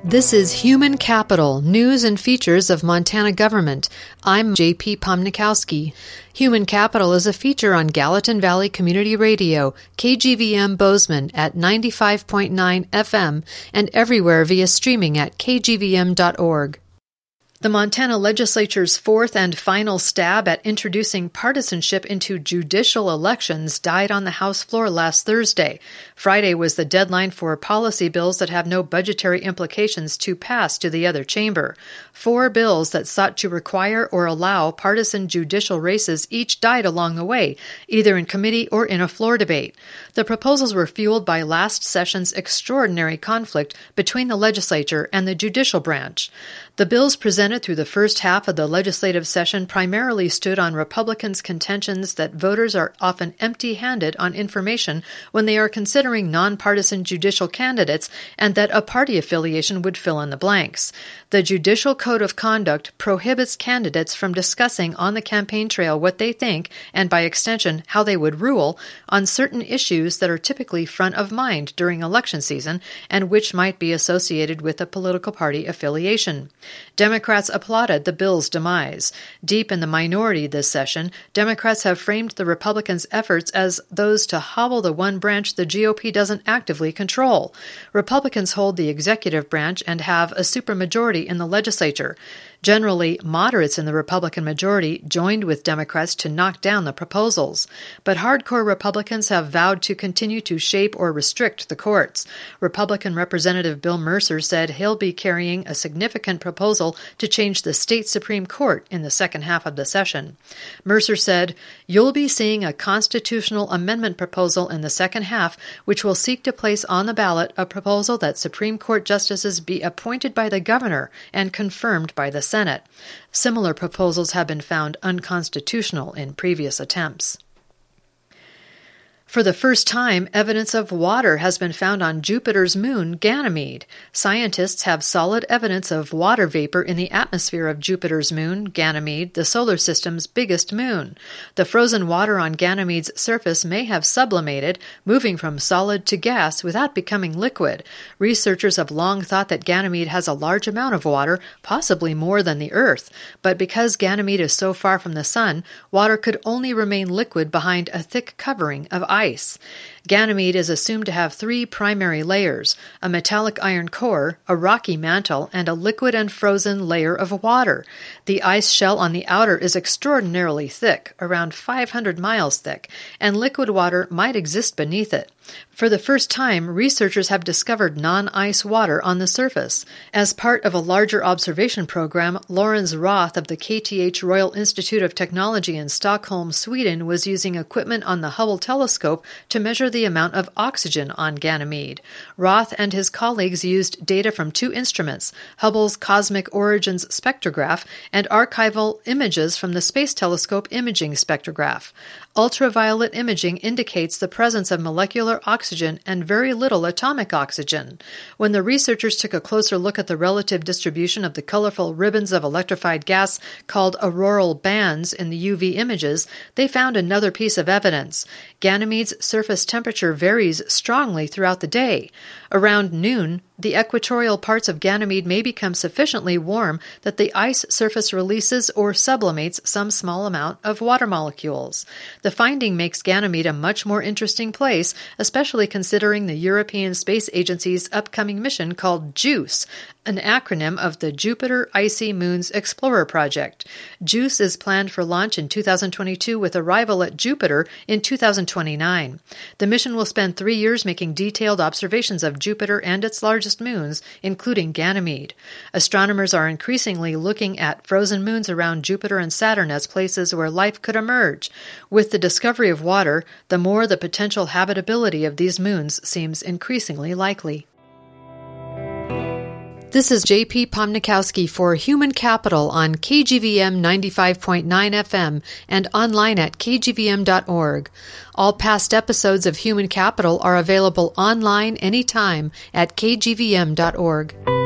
This is Human Capital, News and Features of Montana Government. I'm J.P. Pomnikowski. Human Capital is a feature on Gallatin Valley Community Radio, KGVM Bozeman at 95.9 FM and everywhere via streaming at kgvm.org. The Montana Legislature's fourth and final stab at introducing partisanship into judicial elections died on the House floor last Thursday. Friday was the deadline for policy bills that have no budgetary implications to pass to the other chamber. 4 bills that sought to require or allow partisan judicial races each died along the way, either in committee or in a floor debate. The proposals were fueled by last session's extraordinary conflict between the legislature and the judicial branch. The bills presented through the first half of the legislative session primarily stood on Republicans' contentions that voters are often empty-handed on information when they are considering nonpartisan judicial candidates and that a party affiliation would fill in the blanks. The Judicial Code of Conduct prohibits candidates from discussing on the campaign trail what they think, and by extension how they would rule, on certain issues that are typically front of mind during election season and which might be associated with a political party affiliation. Democrats applauded the bill's demise. Deep in the minority this session, Democrats have framed the Republicans' efforts as those to hobble the one branch the GOP doesn't actively control. Republicans hold the executive branch and have a supermajority in the legislature. Generally, moderates in the Republican majority joined with Democrats to knock down the proposals. But hardcore Republicans have vowed to continue to shape or restrict the courts. Republican Representative Bill Mercer said he'll be carrying a significant proposal to change the state Supreme Court in the second half of the session. Mercer said, "You'll be seeing a constitutional amendment proposal in the second half, which will seek to place on the ballot a proposal that Supreme Court justices be appointed by the governor and confirmed by the Senate. Similar proposals have been found unconstitutional in previous attempts." For the first time, evidence of water has been found on Jupiter's moon, Ganymede. Scientists have solid evidence of water vapor in the atmosphere of Jupiter's moon, Ganymede, the solar system's biggest moon. The frozen water on Ganymede's surface may have sublimated, moving from solid to gas without becoming liquid. Researchers have long thought that Ganymede has a large amount of water, possibly more than the Earth. But because Ganymede is so far from the sun, water could only remain liquid behind a thick covering of ice. Ganymede is assumed to have 3 primary layers: a metallic iron core, a rocky mantle, and a liquid and frozen layer of water. The ice shell on the outer is extraordinarily thick, around 500 miles thick, and liquid water might exist beneath it. For the first time, researchers have discovered non-ice water on the surface. As part of a larger observation program, Lawrence Roth of the KTH Royal Institute of Technology in Stockholm, Sweden, was using equipment on the Hubble telescope to measure the amount of oxygen on Ganymede. Roth and his colleagues used data from 2 instruments, Hubble's Cosmic Origins spectrograph and archival images from the Space Telescope Imaging Spectrograph. Ultraviolet imaging indicates the presence of molecular oxygen and very little atomic oxygen. When the researchers took a closer look at the relative distribution of the colorful ribbons of electrified gas called auroral bands in the UV images, they found another piece of evidence. Ganymede's surface temperature varies strongly throughout the day. Around noon, the equatorial parts of Ganymede may become sufficiently warm that the ice surface releases or sublimates some small amount of water molecules. The finding makes Ganymede a much more interesting place, especially considering the European Space Agency's upcoming mission called JUICE, an acronym of the Jupiter Icy Moons Explorer Project. JUICE is planned for launch in 2022 with arrival at Jupiter in 2029. The mission will spend 3 years making detailed observations of Jupiter and its largest moons, including Ganymede. Astronomers are increasingly looking at frozen moons around Jupiter and Saturn as places where life could emerge. With the discovery of water, the more the potential habitability of these moons seems increasingly likely. This is J.P. Pomnikowski for Human Capital on KGVM 95.9 FM and online at kgvm.org. All past episodes of Human Capital are available online anytime at kgvm.org.